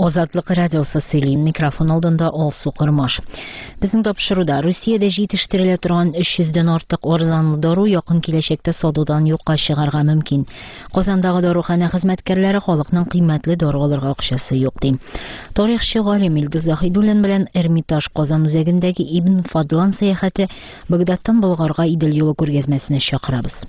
Азатлык радиосы сөйли, микрофон алдында Алсу Кырмаш. Безнең тапшыруда Россиядә җитештерелә торган 300дән артык арзанлы дару якын киләчәктә сатудан юкка чыгарга мөмкин. Казандагы дарухана хезмәткәрләре халыкның кыйммәтле дару алырга акчасы юк ди. Тарихчы галим Илдус Заһидуллин белән Эрмитаж Казан үзәгендәге Ибн Фадлан сәяхәте Багдадтан Болгарга Идел юлы күргәзмәсенә чакырабыз.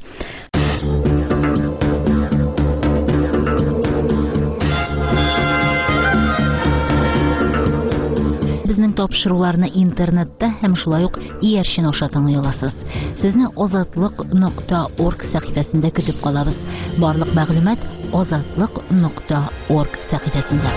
Безнең тапшыруларны интернетта һәм шулай ук иярчен аша тыңлый аласыз. Сезне azatlык.org сәхифәсендә көтеп калабыз. Барлык мәгълүмат azatlык.org сәхифәсендә.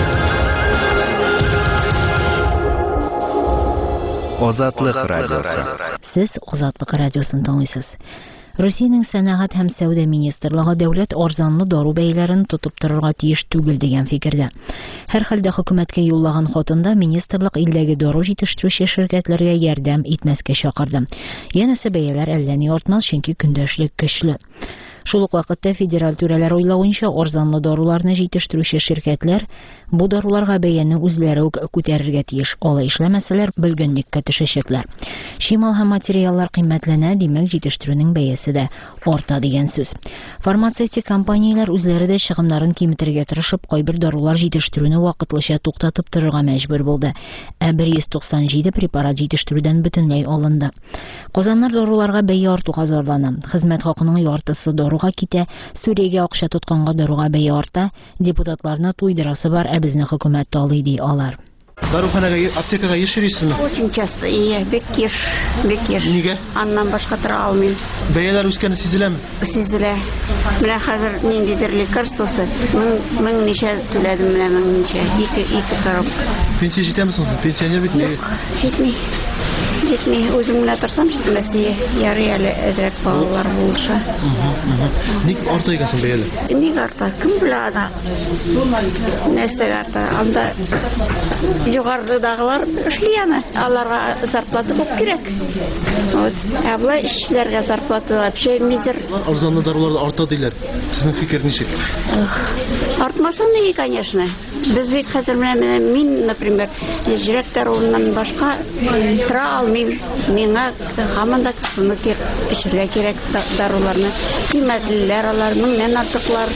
Азатлык радиосы. Сез Азатлык радиосын тыңлыйсыз. Россиянең сәнәгать һәм сәүдә министрлыгы дәүләт арзанлы дару бәяләрен тотып торырга тиеш түгел дигән фикердә. Һәр хәлдә хөкүмәткә юллаган хатында министрлык илдәге дару җитештерүче ширкәтләргә ярдәм итмәскә чакырды. Янәсе бәяләр әллә ни артмас, чөнки көндәшлек көчле. Шул ук вакытта федераль түрәләр уйлавынча арзанлы даруларны җитештерүче ширкәтләр бу даруларга бәяне үзләре үк күтәрергә тиеш. Алай эшләмәсәләр белгенлеккә төшәчәкләр. Шимал һәм материаллар кыйммәтләнә, димәк җитештерүнең бәясе дә арта дигән сүз. Фармацевтик компанияләр үзләре дә чыгымнарын киметергә тырышып, кайбер дарулар җитештерүне вакытлыча туктатып торырга мәҗбүр булды. 197 препарат җитештерүдән бөтенләй алынды. Казаннар даруларга бәя артуга зарлана. Хезмәт хакының яртысы даруга китә, Сүриягә акча тотканга даруга бәя арта. Депутатларны туйдырасы бар, ә безне хөкүмәт талый ди алар. Даруханага, аптекага еш йөрисезме? Очень часто, бек еш. Нигә? Аннан башка тора алмыйм. Бәяләр үскәне сизеләме? Сизелә. Менә хәзер ниндидер лекарствосы, мең ничә түләдем, менә мең ничә. Ике коробка. Пенсия җитәме соң? Пенсионер бит ни? Җитми. Үзем менә торсам җитмәсе, ярый әле әзрәк балалар булыша. Ник арта икән соң бәяләр? Ник арта? Кем белә аны? Нәрсәгә арта? Анда югарыдагылар эшли аны. Аларга зарплата бу кирәк. Вот. Ә була эшчеләргә зарплата вообще мизер. Арзанлы дарулар арта диләр. Сезнең фикер ничек? Артмаса ни, конечно. Без бит хәзер менә мин, например, җирәк даруыннан башка тора алмыйм. Миңа һаман да эчәргә кирәк даруларны. Кыйммәтлеләр алар, меңнән артыклар.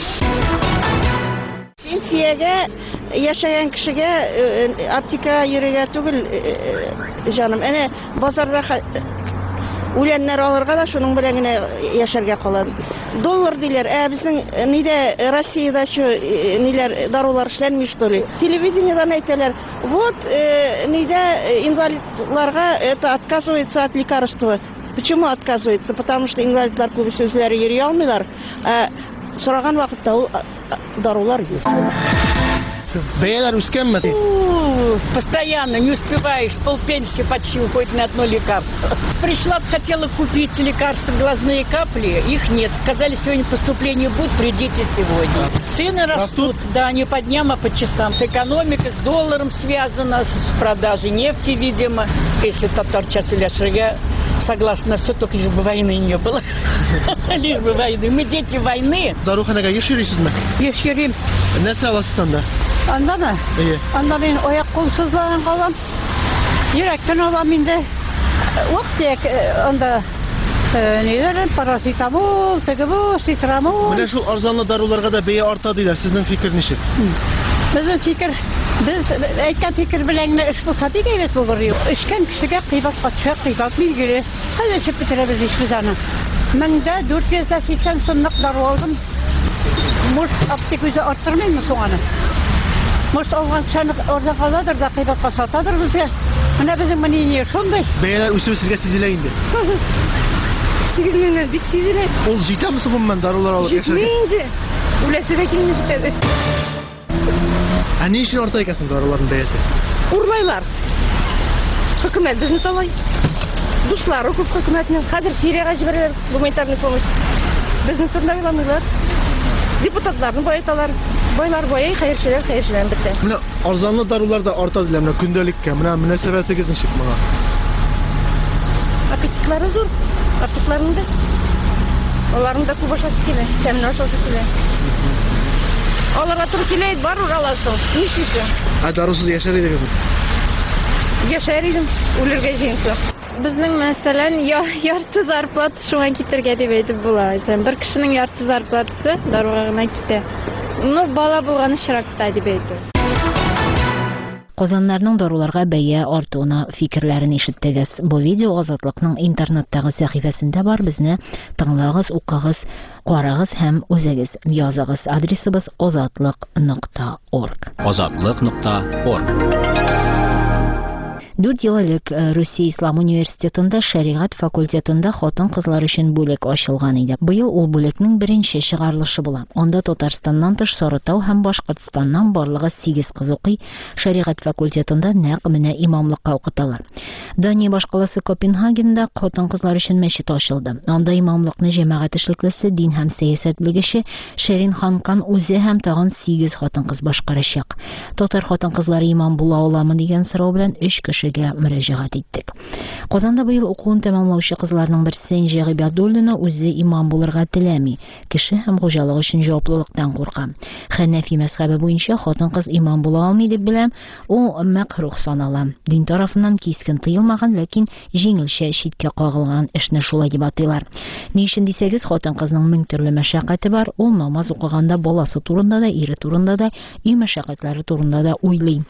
Пенсиягә яшәгән кешегә аптека йөрергә түгел, җаным. Әнә базарда үләннәр алырга да шуның белән генә яшәргә кала. Доллар диләр, безнең нидә Россиядә ниләр дарулар эшләнми что ли? Телевидениедан әйтәләр, вот нидә инвалидларга это отказывается от лекарства. Почему отказывается? Потому что инвалидлар күбесе үзләре йөри алмыйлар. Сораган вакытта ул дарулар юк. Бәяләр үскәнме? Постоянно не успеваешь, полпенсии почти уходит на одно лекарство. Пришла, хотела купить лекарства, глазные капли, их нет. Сказали, сегодня поступление будет, придите сегодня. Цены растут, да, не по дням, а по часам. С экономикой, с долларом связано, с продажей нефти, видимо. Если татарчасы ляшрия, согласна, все, только лишь бы войны не было. Лишь бы войны. Мы дети войны. Даруханага еш йөрисезме? Еш йөрим. Нәрсә аласыз анда? Андамы? Анда мен аяк кул сызланган калам. Йөрәктән алам инде. Вакыт анда ниләр параситамол, тегебу, ситрамол. Менә шул арзанлы даруларга да бәя арта диләр. Сезнең фикер ничек? Безнең фикер, без әйткән фикер белән генә эш булса бик әйбәт булыр. Эшкән кешегә кыйбат катша, кыйбат билгеле. Хәзер чыгып бетерәбез ич без аны. 1480 сумлык дару алдым. Муш аптек үзе арттырмыймы соң аны? Муш алган чаны орда каладыр да кыйбатка сатадыр безгә. Менә безнең мнение шундый. Бәяләр үсү сезгә сизелә инде. 8 меңнән бик сизелә. Ул җитәме соң гомумән дарулар алып яшәргә? Җитмәде. Үләсегә килми җитәде. Ни өчен арта икән соң даруларның бәясе? Урлайлар. Хөкүмәт безне талай. Дуслары күп хөкүмәтнең. Хәзер Сириягә җибәрәләр гуманитарный помощь. Безне турында уйламыйлар. Депутатларны байталар. Байлар бай, хәерчеләр бетә. Менә арзанлы дарулар да арта диләр, менә көндөлеккә. Менә мөнәсәбәтегез ничек моңа? Аппетитлары зур. Аппетитларның да. Аларның да күп ашасы килә. Тәмле ашасы килә. Аларга туры килет, бар ураласың. Нишисең? Дарусыз яшар идегезме? Яшәр идем, үләргә җыенсың. Безнең мәсәлән, ярты зарплата шуңа китергә дип әйтеп була. Бер кешенең ярты зарплатасы даруга гына китә. Ну, бала булган очракта дип әйтәм. Казаннарның даруларга бәя артуына фикерләрен ишеттегез. Бу видео Азатлыкның интернеттагы сәхифәсендә бар. Безне тыңлагыз, укыгыз, карагыз һәм үзегез языгыз. Адресыбыз ozatlyk.org. Ozatlyk.org. 4 ел элек Русия Ислам университетында шәригать факультетында хатын-кызлар өчен бүлек ачылган иде. Быел ул бүлекнең беренче чыгарылышы була. Анда Татарстаннан тыш Сарытау һәм Башкортстаннан барлыгы 8 кыз укый. Шәригать факультетында нәкъ менә имамлыкка укыталар. Дания башкаласы Копенгагенда хатын-кызлар өчен мәчет ачылды. Анда имамлыкны җәмәгать эшлеклесе, дин һәм сәясәт белгече Шәрин Ханкан үзе һәм тагын 8 хатын-кыз башкарачак. Татар хатын-кызлары имам була аламы дигән сорау белән 3 кеше мөрәҗәгать иттек. Казанда быел укуын тәмамлаучы кызларның берсе Энҗе Гыйбадуллина үзе имам булырга теләми. Кеше һәм хуҗалык өчен җаваплылыктан курка. Хәнәфи мәзһәбе буенча хатын-кыз имам була алмый дип беләм, ул мәкрух санала. Дин тарафыннан кискен тыелмаган, ләкин җиңелчә читкә кагылган эшне шулай дип атыйлар. Ни өчен дисәгез, хатын-кызның мең төрле мәшәкате бар. Ул намаз укыганда баласы турында да, ире турында да, үй мәшәкатьләре турында да уйлый.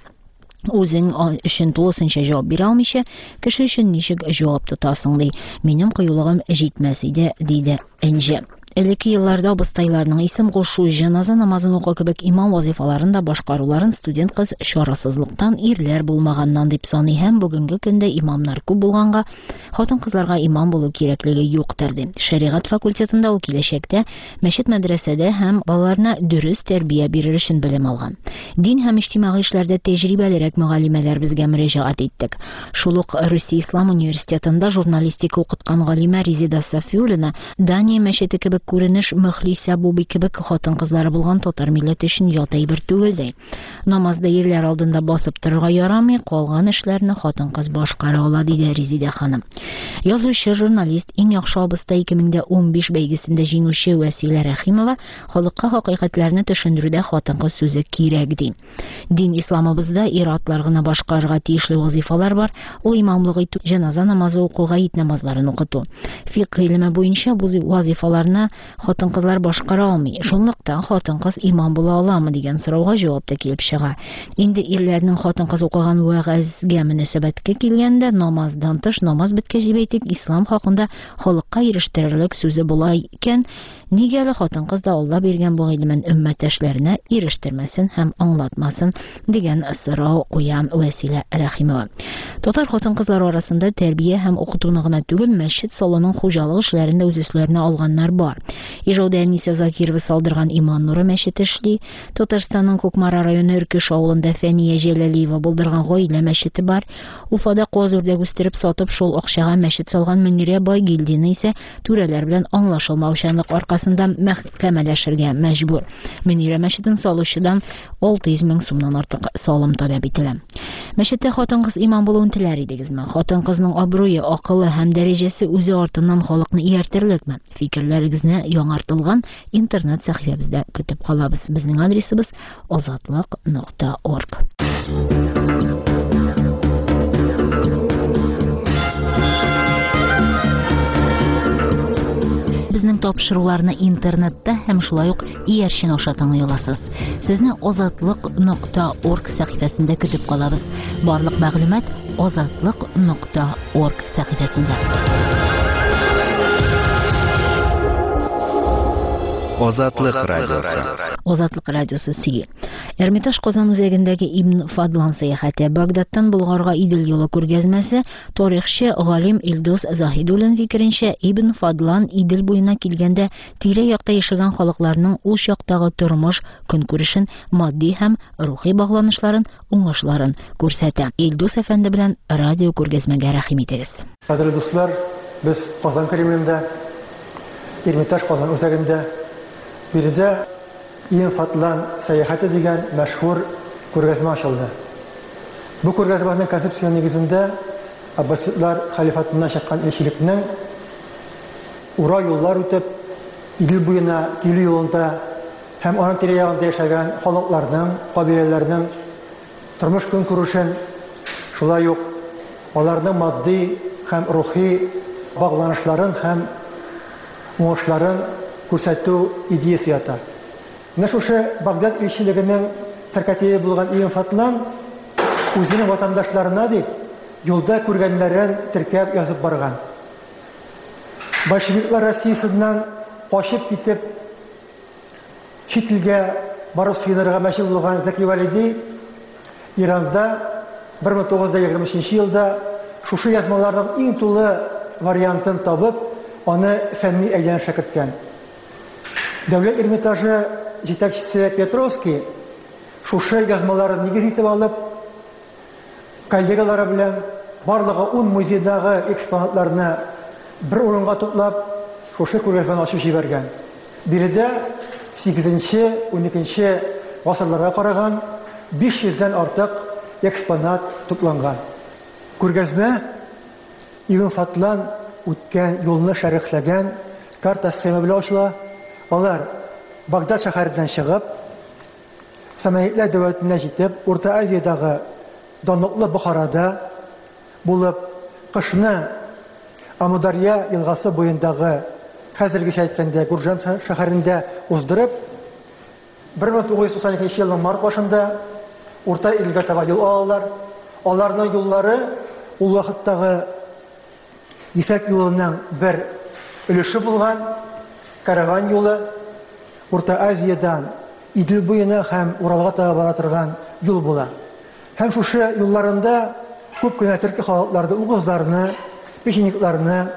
Үзең өчен тулысынча җавап бирә алмыйча, кеше өчен ничек җавап тотасың ди. Минем кыюлыгым җитмәс иде, диде Энҗе. Элекке елларда абыстайларның исем кушу, җаназа намазын укы кебек имам вазифаларын да башкаруларын студент кыз чарасызлыктан, ирләр булмаганнан дип саный һәм бүгенге көндә имамнар күп булганга, хатын-кызларга имам булу кирәклеге юктыр ди. Шәригать факультетында ул киләчәктә мәчет мәдрәсәдә һәм балаларына дөрес тәрбия бирер өчен белем алган. Дин һәм иҗтимагый эшләрдә тәҗрибәлерәк мөгаллимәләр безгә мөрәҗәгать иттек. Шул ук Русия Ислам университетында журналистика укыткан галимә Резида Сафиуллина Дания мәчете кебек күренеш Мөхлисә Буби кебек хатын-кызлары булган татар милләте өчен ят әйбер түгел ди. Намазда ирләр алдында басып торырга ярамый, калган эшләрне хатын-кыз башкара ала, диде Резида ханым. Язучы, журналист, иң яхшы абыстай 2015 бәйгесендә җиңүче Вәсилә Рәхимова халыкка хакыйкатьләрне төшендерүдә хатын-кыз сүзе кирәк ди. Дин исламыбызда ир-атлар гына башкарырга тиешле вазифалар бар. Ул имамлык итү, җаназа намазы укуга, ит намазларын укыту. Фикъ гыйлеме буенча бу вазифаларны хатын-кызлар башкара алмый. Шунлыктан хатын-кыз имам була аламы дигән сорауга җавап та килеп чыга. Инде ирләрнең хатын-кыз укыган вәгазьгә мөнәсәбәткә килгәндә, намаздан тыш, намаз беткәч әйтик, ислам хакында халыкка ирештерерлек сүзе була икән, нигә әле хатын-кыз да Алла биргән бу гыйлемен өммәттәшләренә ирештермәсен һәм аңлатмасын дигән сорау куя Вәсилә Рәхимова. Татар хатын-кызлар арасында тәрбия һәм укытуны гына түгел, мәчет салының хуҗалык эшләрендә үз өсләренә алганнар бар. Ижауда Әниса Закирова салдырган Иман нуры мәчете эшли. Татарстанның Кукмара районы Өркеш авылында Фәния Җәләлиева булдырган гаилә мәчете бар. Уфада куазүрдәк үстереп сатып шул акчага мәчет салган Мөнирә Байгилдина исә түрәләр белән аңлашылмаучанлык аркасында мәхкәмәләшергә мәҗбүр. Мөнирә мәчетен салучыдан 600 мең сумнан артык салым таләп ителә. Мәчеттә хатын-кыз имам булуын теләр идегезме? Хатын-кызның абруе, акылы һәм дәрәҗәсе үзе артыннан халыкны ияртерлекме? Фикерләрегезне яңартылган интернет сәхифәбездә көтеп калабыз. Безнең адресыбыз ozatlyk.org. Безнең тапшыруларны интернетта һәм шулай ук иярчен аша тыңлый аласыз. Сезне ozatlyk.org сәхифәсендә көтеп калабыз. Барлык мәгълүмат ozatlyk.org сәхифәсендә. Озатлык радиосы. Озатлык радиосы сөйли. Эрмитаж Казан үзәгендәге Ибн Фадлан сәяхәте, Багдадтан Болгарга Идел юлы күргәзмәсе, тарихчы галим Илдус Заһидуллин фикеренчә, Ибн Фадлан Идел буена килгәндә тирә-якта яшәгән халыкларның ул чактагы тормыш, көнкүрешен, матди һәм рухи багланышларын, уңышларын күрсәтә. Илдус әфәнде белән радио күргәзмәгә рәхим итегез. Кадерле дуслар, без Казан Кремлендә, Эрмитаж Казан үзәгендә биредә Ибн Фадлан сәяхәте дигән мәшһүр күргәзмә ачылды. Бу күргәзмәнең концепция нигезендә Аббасидлар халифатына чыккан илчелекнең ура юллар үтеп, Идел буена килү юлында һәм аның тирә-ягында яшәгән халыкларның, кабиләләрнең тормыш көнкүрешен, шулай ук аларның матди һәм рухи багланышларын һәм уңышларын күрсәтү идеясе ята. Менә шушы Багдад илчелегенең сәркәтие булган Ибн Фатлан үзенең ватандашларына дип юлда күргәннәрен теркәп язып барган. Большевиклар Россиясыннан качып китеп чит илгә барып сыенырга мәҗбүр булган Зәки Валиди Иранда 1923 елда шушы язмаларның иң тулы вариантын табып, аны фәнни әйләнешкә керткән. Дәүләт Эрмитажы җитәкчесе Петровский шушы язмаларын нигез итеп алып, коллегалары белән барлыгы 10 музейдагы экспонатларны бер урынга туплап, шушы күргәзмәне ачып җибәргән. Биредә 8-12 гасырларга караган 500-дән артык экспонат тупланган. Күргәзмә Ибн Фатлан үткән юлны шәрехләгән карта схема белән ачыла. Алар Багдад шәһәреннән чыгып, Саманидлар дәүләтенә җитеп, Урта Азиядагы данлыклы Бухарада булып, кышны Амударья елгасы буендагы хәзергечә әйткәндә Гуржан шәһәрендә уздырып, 1992 елның март башында Урта Илгә таба юл алалар. Аларның юллары ул вакыттагы Ефәк юлының бер өлеше булган караван юлы, Урта Азиядан Идел буена һәм Уралга таба бара торган юл була. Һәм шушы юлларында күп кенә төрки халыкларда угызларны, печеникларны,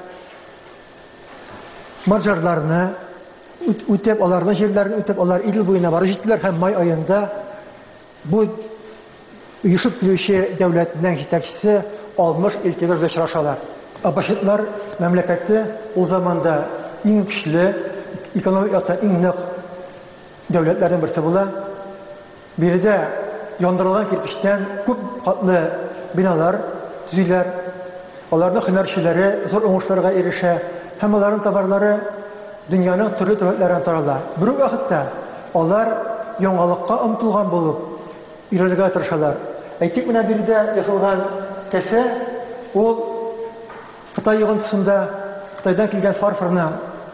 марҗарларны үтеп, аларның җирләрен үтеп, алар Идел буена барып җиттеләр һәм май аенда бу оешып килүче дәүләтнең җитәкчесе 60 илтибар белән очрашалар. Абашитлар мәмләкәте ул заманда иң көчле, экономик яктан иң нык дәүләтләрнең берсе була. Биредә яндырылган кирпечтән күп катлы биналар төзиләр. Аларның һөнәрчеләре зур уңышларга ирешә һәм аларның товарлары дөньяның төрле төбәкләренә тарала. Бер вакытта алар яңалыкка омтылган булып өйрәнергә тырышалар. Әйтик, менә биредә ясалган кәсә ул Кытай йогынтысында Кытайдан килгән фарфорны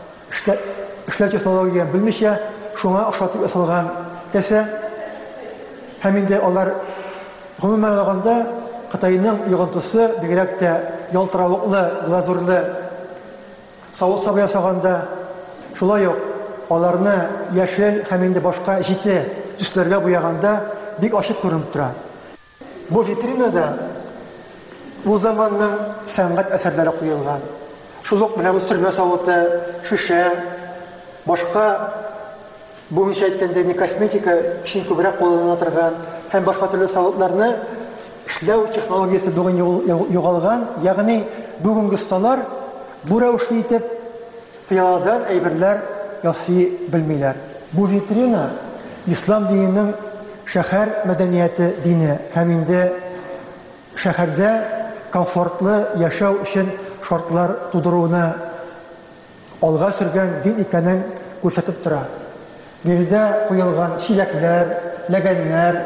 эшләү технологиясын белмичә, шуңа охшатып ясалган кәсә. Һәм инде алар гомумән алганда Кытайның йогынтысы бигрәк тә ялтыравыклы, глазурлы савыт саба ясаганда, шулай ук аларны яшел һәм инде башка җите төсләргә буяганда бик ачык күренеп тора. Бу витринада ул заманның сәнгать әсәрләре куелган. Шул ук менә бу сөрмә савыты, шишә, башка буенча әйткәндә не косметика өчен күбрәк кулланыла торган һәм башка төрле савытларны эшләү технологиясе бүген югалган, ягъни бүгенге осталар бу рәвешле итеп пыяладан әйберләр ясый белмиләр. Бу витрина ислам диненең шәһәр мәдәнияте дине һәм инде шәһәрдә комфортлы яшәү өчен шартлар тудыруны алга сөргән дин икәнен күрсәтеп тора. Биредә куелган чиләкләр, ләгәннәр,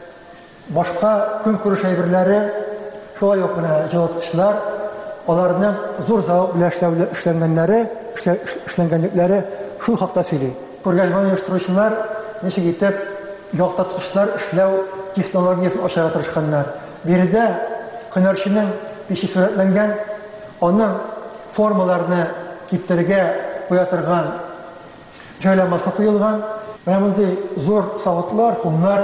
башка көнкүреш әйберләре, шулай ук менә җылыткычлар, аларның зур завод белән эшләнгәнлекләре шул хакта сөйли. Күргәзмәне оештыручылар ничек итеп ялтыткычлар эшләү технологиясын ачарга тырышканнар. Биредә һөнәрченең пеше сурәтләнгән, аның формаларны киптерергә куя торган җайланмасы куелган. Менә мондый зур савытлар, кумнар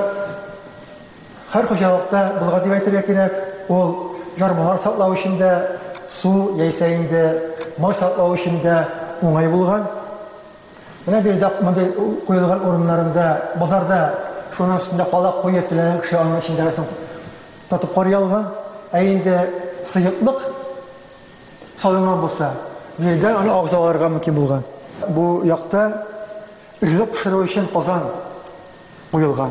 һәр хуҗалыкта булган дип әйтергә кирәк. Ул ярмалар саклау өчен дә, су яисә инде май саклау өчен дә уңай булган. Менә биредә мондый куелган урыннарында, базарда шуның өстендә калак куеп теләгән кеше аның өчен дә тотып карый алган. Ә инде сыйыклык салынган булса, биредә аны агзаларга мөмкин булган. Бу якта ризык пешерү өчен казан куелган.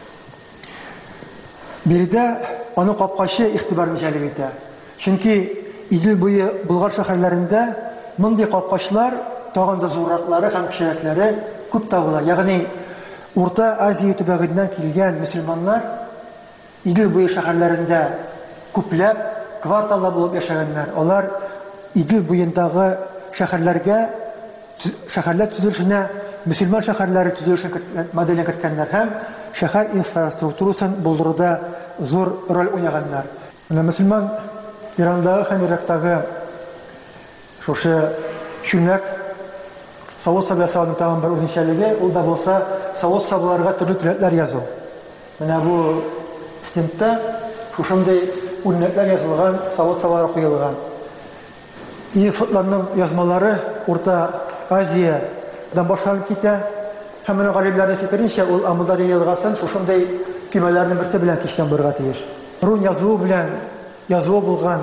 Биредә аның капкачы игътибарын җәлеп итә. Чөнки Идел буе Болгар шәһәрләрендә мондый капкачлар тагын да зурраклары һәм кечерәкләре күп табыла. Ягъни Урта Азия төбәгеннән килгән мөселманнар Идел буе шәһәрләрендә күпләп кварталлар булып яшәгәннәр. Алар Идел буендагы шәһәрләр төзелешенә мөселман шәһәрләре төзелешен моделен керткәннәр һәм шәһәр инфраструктурасын булдыруда зур роль уйнаганнар. Менә мөселман Ирандагы һәм Ирактагы шушы чүлмәк савыт сабасының тагын бер үзенчәлеге, ул да булса савыт сабаларга төрле төрлекләр язу. Менә бу стендта шушындай үрнәкләр язылган, савыт сабалары куелган. Фотларның язмалары Урта Азиядан башланып китә. Һәм менә галимнәрнең фикеренчә, ул Амудария елгасын шушындай көймәләрнең берсе белән кичкән булырга тиеш. Рун язуы белән язуы булган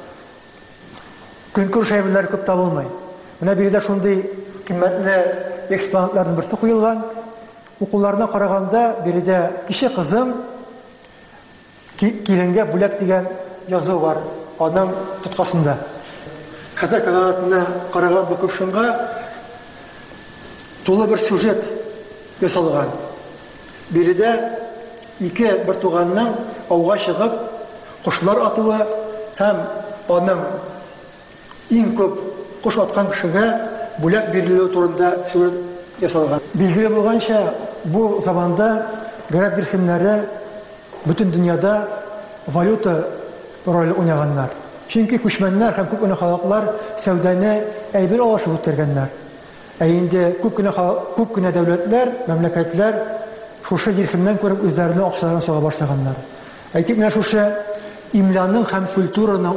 көнкүр шәйбеләр күп табылмый. Менә биредә шундый кыйммәтле экспонатларның берсе куелган. Укуларына караганда биредә кеше кызым киленгә бүләк дигән язу бар аның тоткасында. Хәзер канатына караган бу кушынга тулы бер сюжет ясалган. Биредә ике бер туганның ауга чыгып кошлар атуы һәм аның иң күп кош аткан кешегә бүләк бирелү турында сюжет ясалган. Билгеле булганча, бу заманда гарәп дирхемнәре бөтен дөньяда валюта роль уйнаганнар. Чөнки күчмәннәр һәм күп кенә халыклар сәүдәне әйбер алышып үткәргәннәр. Инде күп кенә дәүләтләр, мәмләкәтләр шушы дирхемнән күреп үзләренең акчаларын сага башлаганнар. Әйтик, менә шушы имланың һәм культураның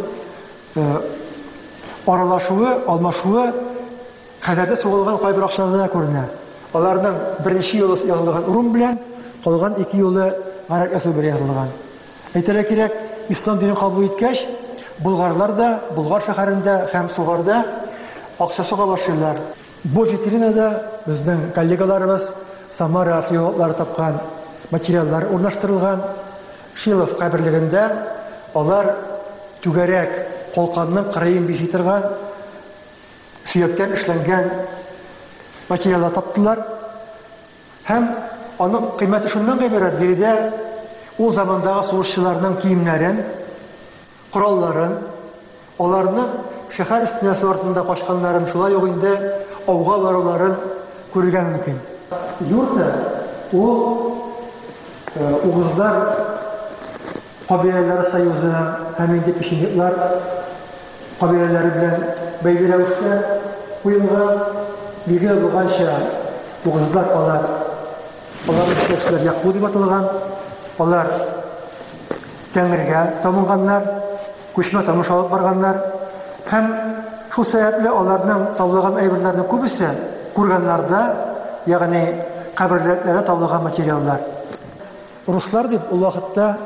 аралашуы, алмашуы хәзердә сугылган кайбер акчаларда күренә. Аларның беренче юлы язылган урын белән, калган ике юлы гарәп язу белән язылган. Әйтергә кирәк, ислам динен кабул иткәч, болгарлар да Болгар шәһәрендә һәм Сугарда акча суга башлыйлар. Бу витринада безнең коллегаларыбыз Самара археологлары тапкан материаллар урнаштырылган. Шилов каберлегендә алар түгәрәк калканның кырыен биши торган сөяктән эшләнгән материаллар таптылар. Һәм аның кыйммәте шуннан гыйбарәт, биредә ул замандагы сугышчыларның киемнәрен, коралларын, аларның шәһәр стенасы артында качканнарын, шулай ук инде ауга баруларын күрергә мөмкин. Юрта ул угызлар кабиләләре союзына һәм инде печенеглар кабиләләре белән бәйле рәвештә куелган. Билгеле булганча, угызлар аларның кешеләр Яқуб дип аталган. Алар Тәңрегә табынганнар, күчмә тамыш алып барганнар. Һәм шул сәбәпле аларның табылган әйберләрне күбесе күргәннәрдә, ягъни каберләрдә табылган материаллар. Руслар дип ул вакытта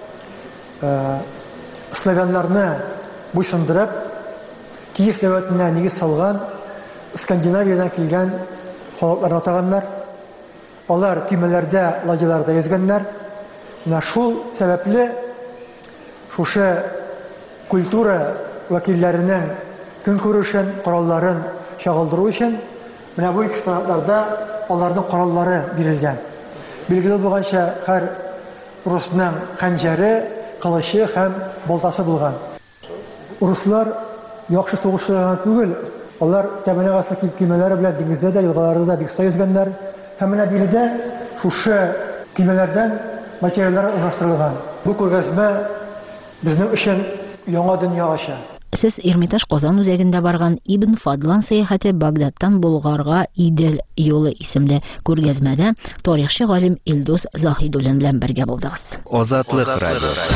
славяннарны буйсындырып, Киев дәүләтенә нигез салган Скандинавиядан килгән халыкларны атаганнар. Алар көймәләрдә, ладьяларда йөзгәннәр. Менә шул сәбәпле шушы культура вәкилләренең көнкүрешен, коралларын чагылдыру өчен менә бу экспонатларда аларның кораллары бирелгән. Билгеле булганча, һәр урысның хәнҗәре, кылычы һәм балтасы булган. Уруслар яхшы сугышчылар түгел, алар тәбәнәгә аслы көймәләре белән диңгездә дә, елгаларда да бик оста йөзгәннәр. Һәм менә биредә шушы көймәләрдән материаллар урнаштырылган. Бу күргәзмә безнең өчен яңа дөнья ача. Сез Эрмитаж Казан үзәгендә барган Ибн Фадлан сәяхәте Багдадтан Болгарга Идел юлы исемле күргәзмәдә тарихчы галим Илдус Заһидуллин белән бергә булдыгыз. Азатлык радиосы.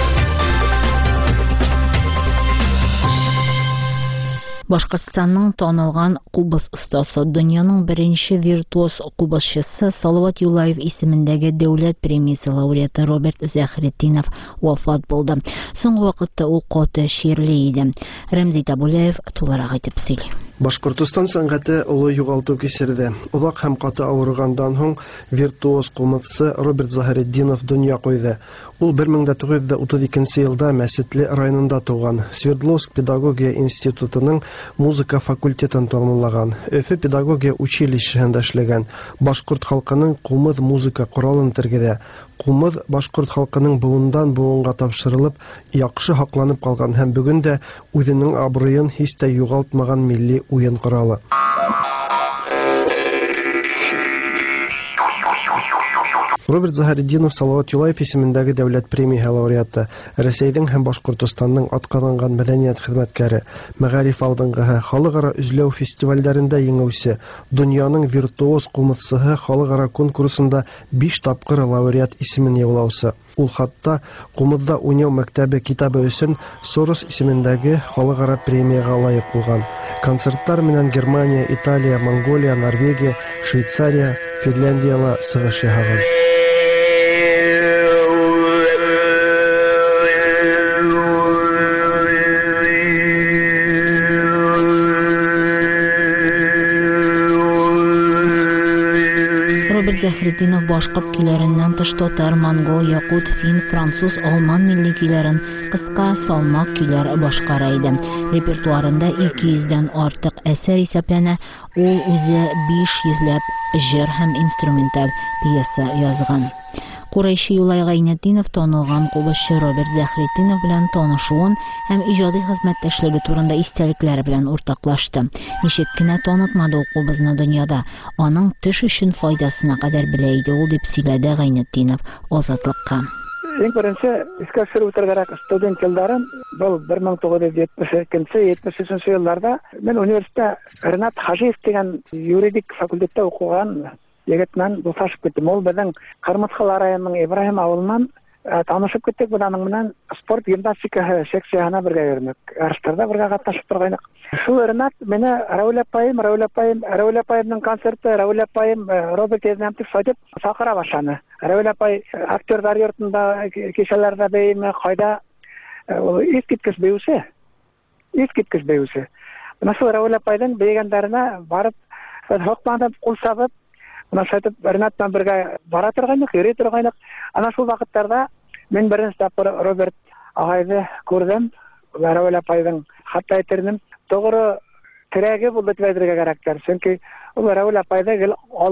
Башкортстанның танылган кубыз остасы, дөньяның беренче виртуоз кубызчысы Салават Юлаев исемендәге дәүләт премиясе лауреаты Роберт Зәхретдинов вафат булды. Соңгы вакытта ул каты ширле иде. Рәмзи Табулаев тулырак итеп сөйли. Башкортстан сәнгате олы югалту кисерде. Улак һәм каты авыргандан һоң виртуоз кумытчы Роберт Захаретдинов дөнья куйды. Ул 1932 елда Мәсетле районында туган. Свердловск педагогия институтының музыка факультетын тәмамлаган. Өфе педагогия училищесында эшләгән. Башкорт халкының кумыт музыка коралын тергеде. Кумыт башкорт халкының буындан буынга тапшырылып, яхшы хакланып калган һәм бүген дә үзенең абруен һич тә югалтмаган милли уен коралы. Роберт Захаретдинов Салават Юлаев исемендәге дәүләт премия лауреаты, Рәсәйнең һәм Башкортстанның атказанган мәдәният хезмәткәре, мәгариф алдынгыһы, халыкара үзләү фестивальләрендә еңүче, дөньяның виртуоз кумытчысы халыкара конкурсында 5 тапкыр лауреат исемен яулаучы. Ул хатта Кумытта уйнау мәктәбе китабы өчен Сорос исемендәге халыкара премияга лаек булган. Концертлар менән Германия, Италия, Монголия, Норвегия, Швейцария, Финляндияла сыгыш яһаган. Роберт Захаретдинов башкорт көйләреннән тыш татар, монгол, якут, фин, француз, алман милли көйләрен, кыска, салмак көйләр башкара иде. Репертуарында 200дән артык әсәр исәпләнә. Ул үзе 500ләп җыр һәм инструменталь пьеса язган. Курайши Юлай Гайнетдинов танылган кубышчы Роберт Захаретдинов белән танышуын һәм иҗади хезмәттәшлеге турында истәлекләре белән уртаклашты. Ничек кенә танытмады ул кубызны дөньяда, аның төш өчен файдасына кадәр белә иде ул, дип сөйләде Гайнетдинов Азатлыкка. Иң беренче искә төшереп үтәргәрәк студент елларын, бу 1972-73 елларда мен университетта Ренат Хажиев дигән юридик факультетта укыган егетнән дуслашып киттем. Ул безнең Кырмыскал районының Ибраһим авылыннан танышып киттек. Бу аның менән спорт гимнастика секциясына бергә йөрдек. Ярышларда бергә катнашып торгайнык. Шул Ренат менә Рәүл апайның концерты, Рәүл апайым Роберт Эзнәмтов сайтып сакыра башлады. Рәүл апай актерлар йортында кичәләрдә бәйме кайда искиткеч бәюсе. Менә шул Рәүл апайның бәйгәннәренә барып, хокмандан кул сабып, Менә шайтып Ренаттан бергә бара торгайнык, йөри торгайнык. Ана шул вакытларда мен беренче тапкыр Роберт агайды күрдем. Рәүл апайның хатта әйтермен, тогры терәге булды дип әйтергә кирәктер. Чөнки ул Рәүл апайды гел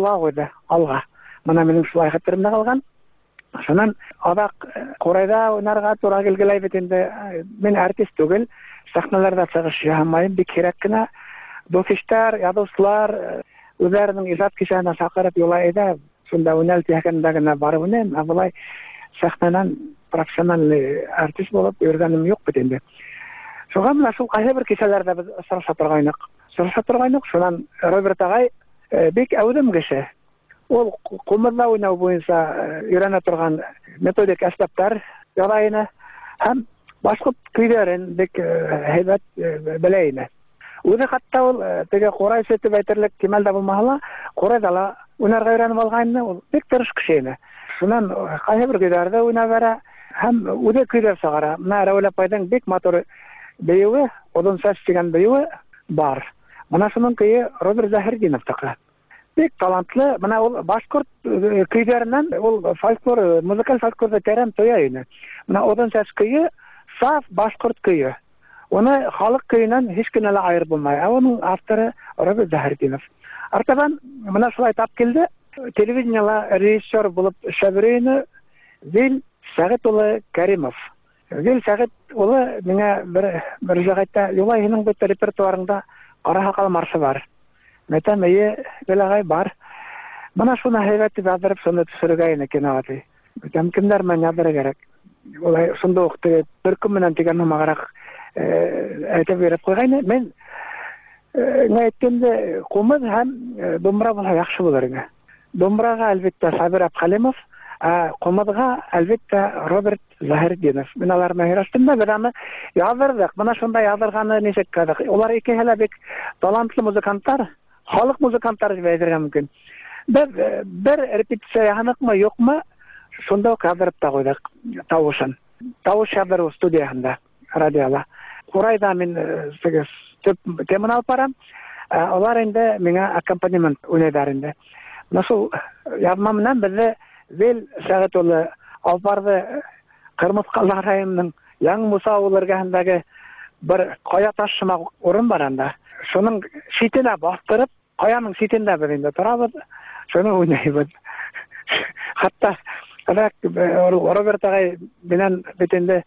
алга. Менә минем шулай хәтеремдә калган. Шуннан адак Курайда уйнарга туры килгәләй бит инде. Мен артист түгел, сәхнәләрдә чыгыш яһамаем, бик кирәк кенә дофиштар, ядыслар үзләренең иҗат кичәсенә чакырып юлайда, шунда уйналып ягында гына барып уйнайм, булай сәхнәдән профессиональ артист булып йөргәнем юк бит инде. Шуңа менә шул кайсы бер кичәләрдә без сораша торгайнык. Шуннан Роберт агай бик әүдем кеше. Ул Кумытта уйнау буенча өйрәнә торган методик әсбаптар ярайны һәм башкорт көйләрен бик һәйбәт белә иде. Үзе хатта ул теге Курай сөтеп әйтерлек Кемалда булмаһа, Курайда ла уйнарга өйрәнеп алганны, ул бик тырыш кеше иде. Шуннан кайсы бер көйләрдә уйнап бара һәм үзе көйләр сагара. Менә Рәүл апайның бик матур бәюе, одан сәс дигән бәюе бар. Менә шуның көе Роберт Захаретдиновтыкы. Бик талантлы. Менә ул башкорт көйләреннән ул фольклор, музыкаль фольклорда тәрәм тоя иде. Менә одан сәс көе саф башкорт көе. Оны халык көйеннән һич кенә лә аерып булмай. Аның авторы Роберт Захаретдинов. Артабан менә шулай тап килде. Телевидениела режиссер булып эшләберәйне Вил Сәгыт улы Кәримов. Вил Сәгыт улы миңа бер җәһәттә Юлайның бу репертуарында Кара Хакал маршы бар. Мәтәмәе беләгай бар. Менә шуны һәйбәт язып, шуны төшерергә ине кинога. Кемдер менә язырга кирәк. Улай шунда укты. Бер кем менән дигән магарак әйтеп биреп куйган. Мен әйткәндә Кумыт һәм Думбра булса яхшы булыр иде. Думбрага әлбәттә Сабир Абхалимов, Кумытга әлбәттә Роберт Захаретдинов. Мен алар мәгърәстендә берәме язырдык. Менә шунда язырганы ничек кадак. Улар икеһе бик талантлы музыкантлар, халык музыкантлары дип әйтергә мөмкин. Бер репетиция яһаныкмы, юкмы, шунда ук язырып та куйдык тавышын. Тавыш языру студиясында, радиода. Курайда мен төп теманы алып барам. Алар инде миңа аккомпанемент уйнайдар инде. Насыл язмамнан бездә вел сәгать улы албарды Кырмыскалар районының Яң Муса авылларындагы бер кая ташыма урын бар анда. Шуның шитенә бастырып, каяның шитендә бер инде торабыз. Шуны уйнайбыз. Хатта Роберт агай белән битендә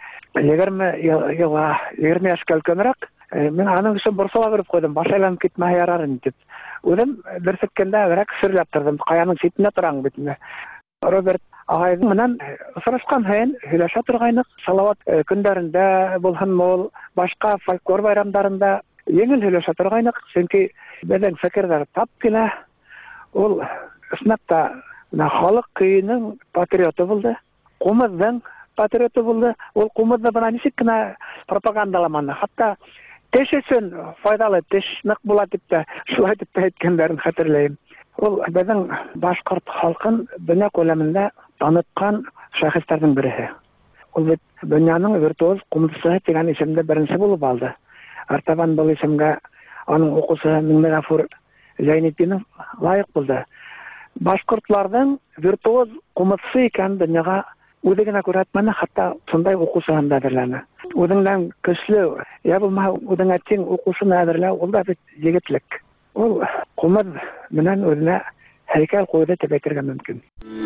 20 яшькә өлкәнрәк. Мен аның өчен борсала биреп куйдым, башайланып китмә ярарын дип. Үзем берсеккәндә грәк сөрләп тордым, каяның шитендә торам битендә. Роберт агай менән сорашкан һәйен һөйләшә торгайнык, салават көндәрендә булһын мол, башка фольклор байрамнарында еңел һөйләшә торгайнык, чөнки безнең фикерләр тап килә. Ул снапта халык көйенең патриоты булды, кумызның патриоты булды. Ул кумызны бана ничек кенә пропагандаламаны, хатта теш өчен файдалы теш нык була дип тә, шулай дип тә әйткәннәрен хәтерләйм. Ул безнең башкорт халкын дөнья күләмендә таныткан шәхесләрнең берсе. Ул бит дөньяның виртуоз кумчысы дигән исемдә беренче булып алды. Артабан бу исемгә аның укучысы Миңнегафур Зәйнетдинов лаек булды. Башкортларның виртуоз кумчысы икән дөньяга үзе генә күрсәтмәне, хатта шундай укучыдан да әзерләнә. Үзеңнән көчле, я булма үзеңә тең укучыны әзерләү, ул да бит егетлек. Ул кумыз менән үзенә һәйкәл куйды дип әйтергә мөмкин.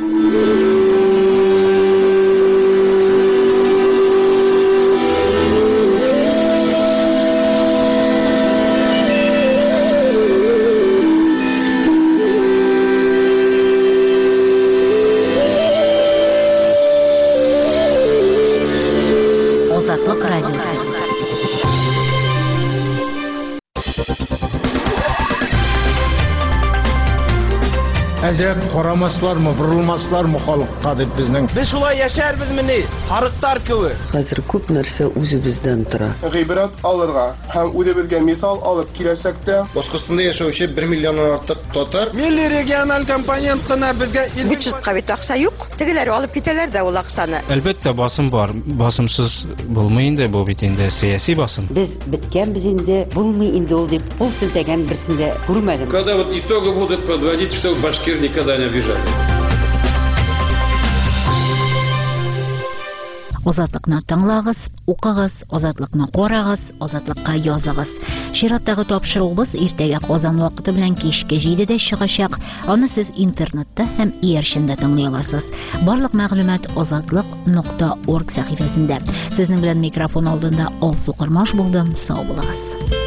Азатлык радиосы. Әзрәк карамаслармы, бурылмаслармы халыкка дип безнең. Без шулай яшәрбезмени? Харыктар кебек. Хәзер күп нәрсә үзебездән тора. Гыйбрәт алырга һәм үзебезгә мисал алып киләсәк тә, Башкортстанда яшәүче 1 миллионнан артык татар Милли региональ компонент кына безгә бюджетка бит акча юк. Тегеләр алып китәләр дә ул акчаны. Әлбәттә басым бар. Басымсыз булмый инде бу бит инде сиясәт басым. Без биткәнбез инде, булмый инде ул дип кул селтәгән берсендә күрмәдем. Когда вот итоги будут подводить, что башкир никогда не обижали. Азатлыкны тыңлагыз, укыгыз, азатлыкны карагыз, азатлыкка языгыз. Чираттагы тапшыруыбыз иртәгә Казан вакыты белән кичке 7дә чыгачак. Аны сез интернетта һәм иярчендә тыңлый аласыз. Барлык мәгълүмат azatlyk.org сәхифәсендә. Сезнең белән микрофон алдында Алсу Кырмаш булдым. Сау булыгыз.